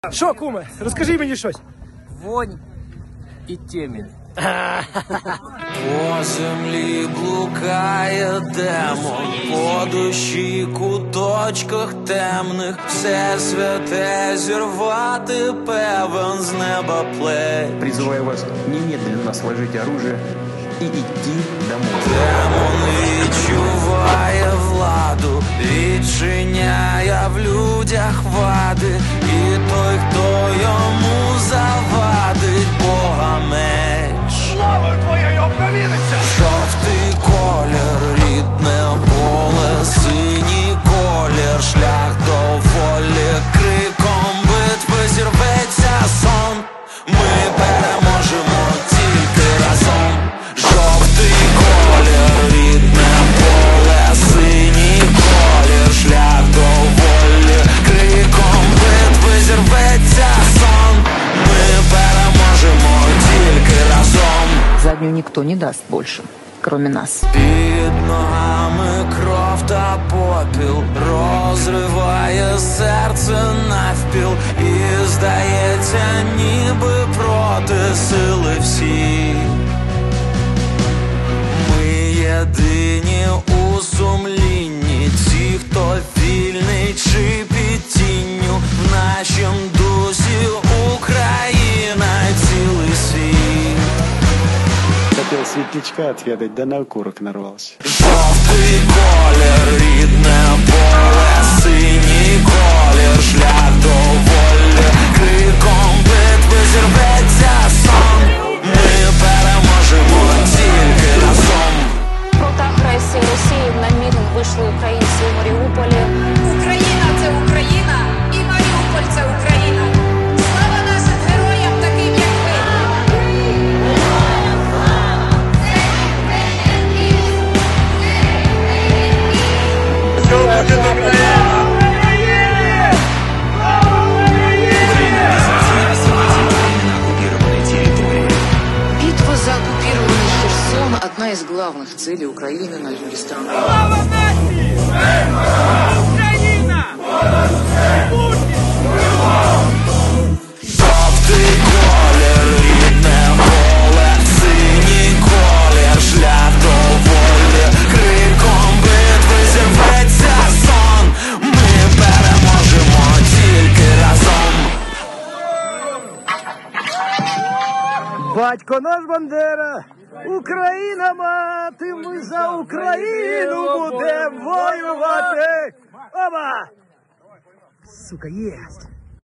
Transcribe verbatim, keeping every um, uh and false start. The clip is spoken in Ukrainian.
Що, куме, розкажи мені щось. Вонь і темінь. По землі блукає демон, по душі куточках темних, все святе зірвати певен з неба плеч. Призываю вас немедленно сложить оружие и идти домой. Демон відчуває владу, відчиняє в людях вади, і той, хто йому завадить, Бога меч. Слава твоя його провіниться! Жовтий колір, рідне поле, синій колір, шлях до волі, криком битви зірветься сон. Ми переможемо тільки разом. Жовтий колір, рідне поле, синій колір, шлях до волі, криком битви зірветься сон. Ми переможемо тільки разом. Заднюю никто не даст больше, кроме нас. Під ногами кров та попіл розриває серце навпіл, і здається, ніби проти сили всі. Ми єдині у сумлінні, ті, хто вільний чи під тінню, в нашім дусі Україна, цілий світ. Хотел светлячка отведать, да на окурок нарвался. Жовтий колір, рідне поле, синій колір, шлях до волі, криком битви зірветься сон. Ми переможемо тільки разом. Проти агресії Росії на мітинг вийшли українці у Маріуполі. Україна – це Україна, і Маріуполь – це Україна. Слава нашим героям, таким як ви! Битва за оккупированный Херсон – одна из главных целей Украины на юге страны. Жовтий колір, рідне поле, синій колір, шлях до волі, криком битви зірветься сон. Ми переможемо тільки разом. Батько наш Бандера, Україна мати, ми за Україну будемо воювати. Оба! Сука, єсть!